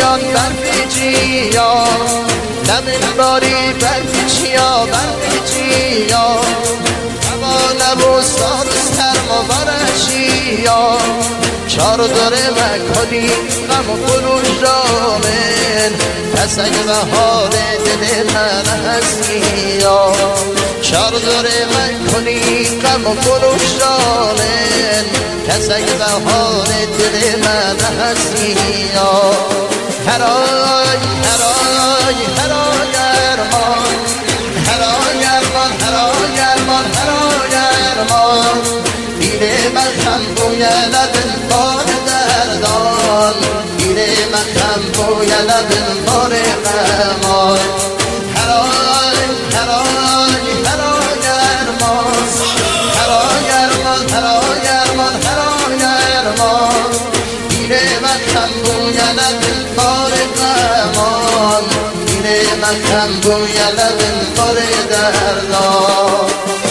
میان برفیجیا زمین باری برفیجیا برفیجیا هوا نبوستان سرما برشیا چار داره مکنی غم و قلوش رامن پس اگه بهار دل من هستی یا چار داره مکنی غم و قلوش رامن پس اگه بهار دل من هستی یا هرای هرای هرای ارمان هرای ارمان هرای ارمان هرای ارمان دیره من هم بوید بار دردان دیره من هم بوید بار غمان هرای هرای هرای ارمان هرای ارمان هرای ارمان هرای ارمان دیره من هم بوید بار غمان دیره من هم بوید بار دردان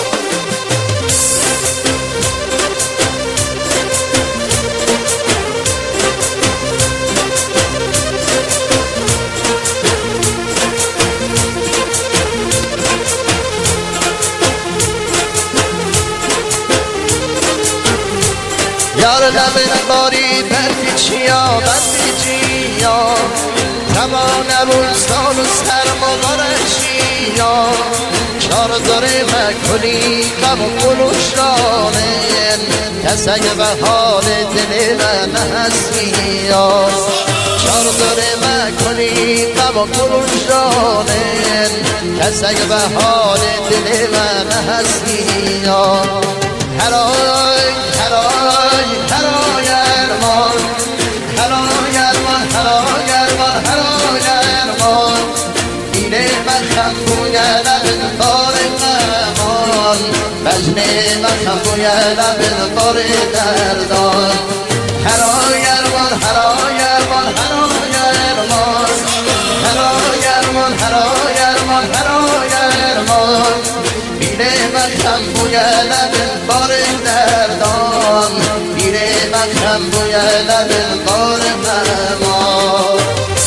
یار لبن باری برفیچیا برفیچیا تمام روزان و سرما برشیا چار داره مکنی غم و قلوش رانن کس اگه بهار دل من هستی یا چار داره مکنی غم و قلوش رانن کس اگه بهار دل من هستی یا هرای هرای هرای ارمان هرای ارمان هرای ارمان هرای ارمان دیره من هم بوید بار غمان مجن من هم بوید بار دردان هرای ارمان هرای ارمان هرای ارمان هرای ارمان هرای ارمان هرای ارمان دیره من هم بوید بار دردان دیره من هم بوید بار غمان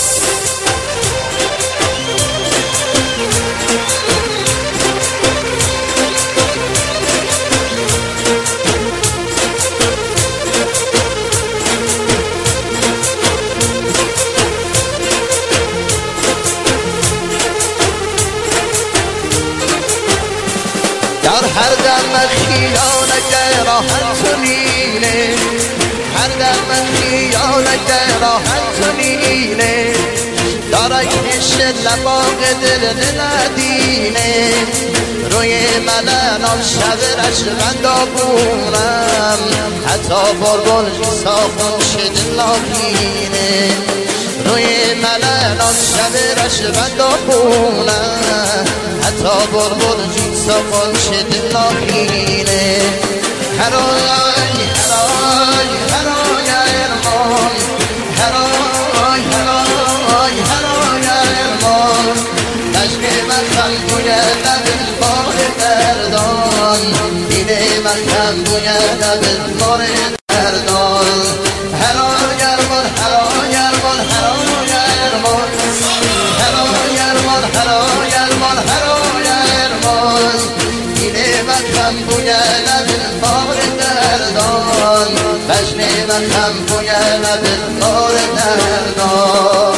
در هر دم خیالت راحت نینه هر دم خیالت راحت نینه داره کش لباق دل ندینه روی ملنان شب رشبندا بونم حتی بربل ساخن شد لاکینه روی ملنان شب رشبندا بونم حتی بربل ساخن شد لاکینه هرای هرای هرای ارمان هرای هرای هرای ارمان عشق من هم بوید بار دردان دیده من هم بوید بار دردان هرای ارمان هرای ارمان هرای ارمان هرای ارمان هرای ارمان هرای ارمان دیده من هم بوید بار دردان بجن من هم بوید بار دردان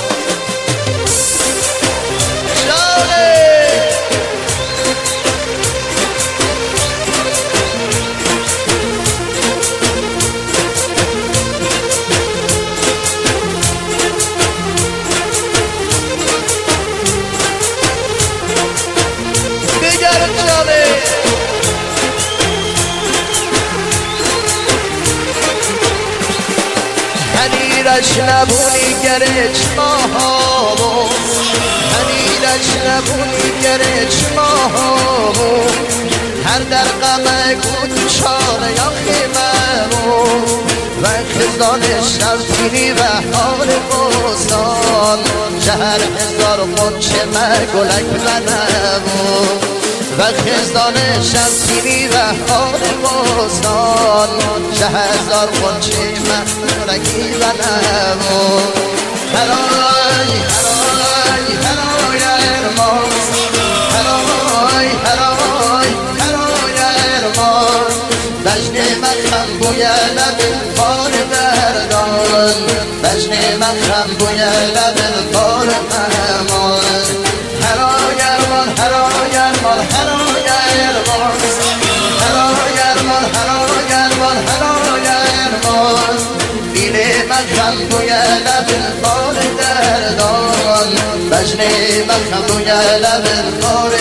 هنیرش نبونی گره چماهامو هنیرش نبونی گره چماهامو هر در غمه گود چاره یا خیممو و خزدان شرطینی و حال بستان شهر هزار قنچه مگلک بنمو و خزدان شمسینی و حال بستان 10,000 قنچه مگلکی بنمو هرای هرای هرای ارمان هرای هرای هرای ارمان بجن مخم بوی لب بار دردان بجن مخم بوی لب بار امان هرای ارمان هرای ارمان هرای ارمان هرای ارمان هرای ارمان هرای ارمان بیل مخم بوی لب بار دردان بجن مخم بوی لب بار